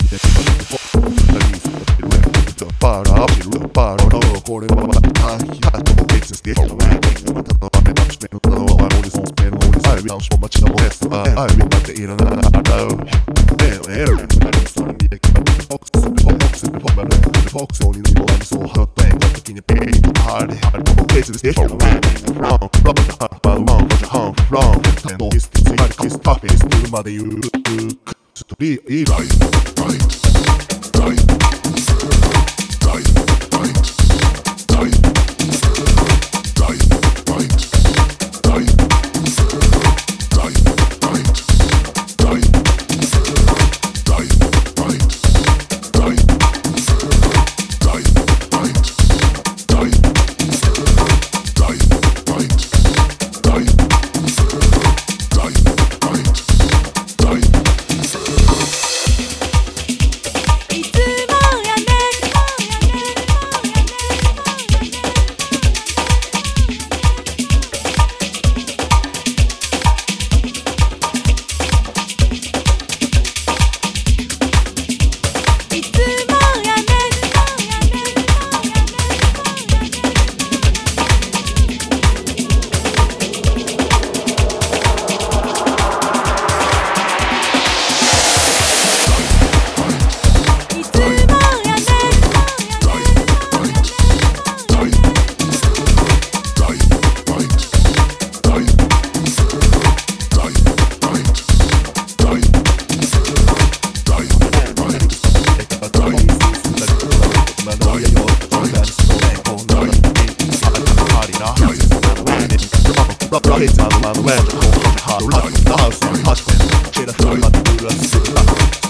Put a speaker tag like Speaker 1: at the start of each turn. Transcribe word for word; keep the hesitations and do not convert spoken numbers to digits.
Speaker 1: これはまた大変だと別にしてるまたの雨のしめののは俺そのスペルの俺さえ直しも街のもやすああいまでいらないならうねえねえ何それにできたフォックスフォックスフォックスフォックスフォックスにもありそうハッペンが時にペイとハーレハーレと別にしてるロンロンロンハッパーロンロンハンフロンテンドイスティスマリキスタフェイス来るまで言うストリーライトライトライトHits on the man, where the whole heart, life, the house, the house, shit, I feel like the blue,